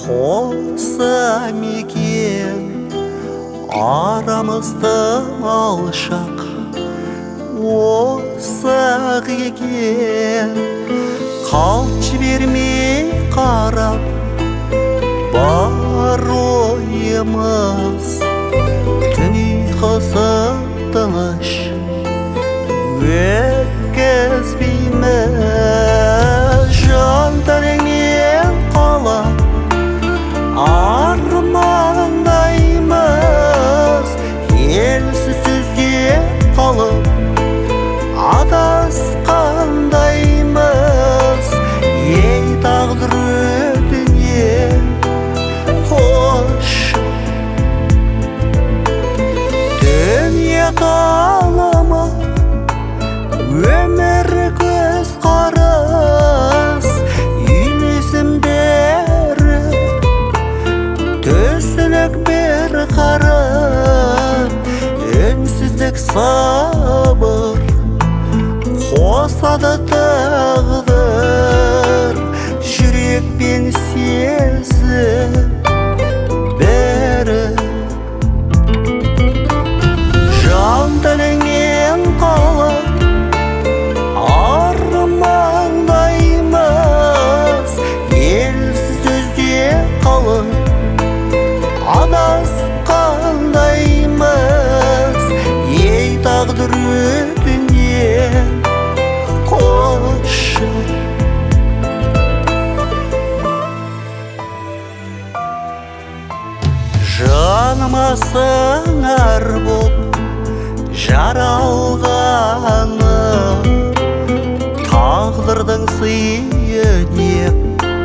қоссам екен арамызды алшақ, осы-ақ екен қалт жібермей қарап бар ойымыз. Түн ұйқысы тыныш өткізбейміз, жан тәніңнен қалап армандаймыз. Елсіз сөзде қалып адасқандаймыз. Ей тағдыр өтіне қош, дүние қаламы өмір көз қарас. Үйлесім бәрі түсінік бір қарап, үнсіздік сабыр қосады тағдыр. Жүрек пен сезім бәрі жан тәніңнен қалып армандаймыз. Елсіз сөзде қалып адасқандаймыз. Ей тағдыр өтіне қош, жаныма сыңар боп жаралғаны тағдырдың сыйы деп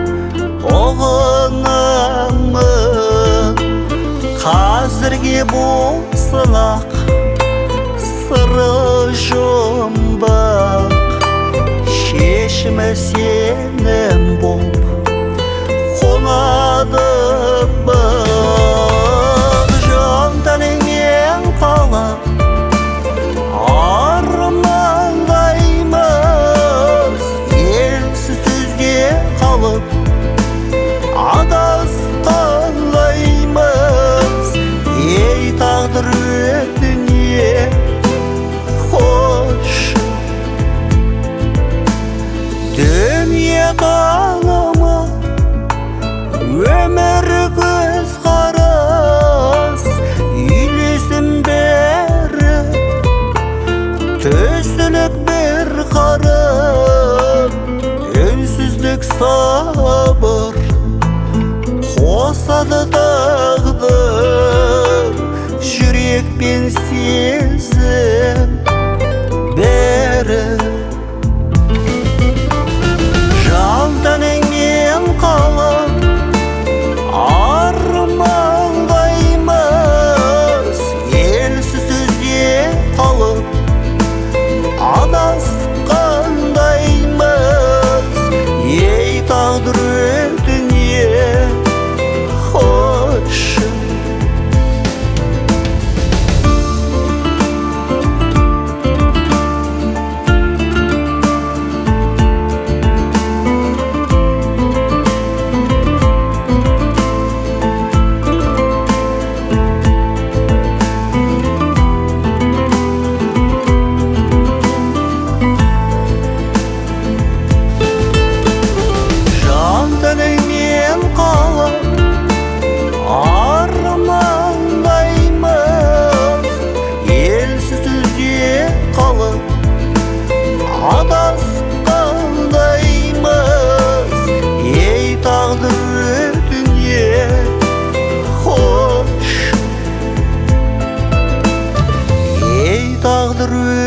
ұғынамын. Қазірге болсын-ақ сыры жұмбақ, шешімі сенім боп қонады бақ. Жан тәніңнен қалап армандаймыз. Елсіз сөзде қалып адасқандаймыз. Ей тағдыр өтіне қош, дүние қаламы өмір көз қарас. Үйлесім бәрі түсінік бір қарап, үнсіздік сабыр қосады тағдыр. Жүрек пен сезім бәрі жан тәніңнен қалып армандаймыз. Елсіз сөзде қалып адасқандаймыз. Ей тағдыр өтіне қош. Адасқандаймыз. Ей тағдыр өтіне қош, ей тағдыр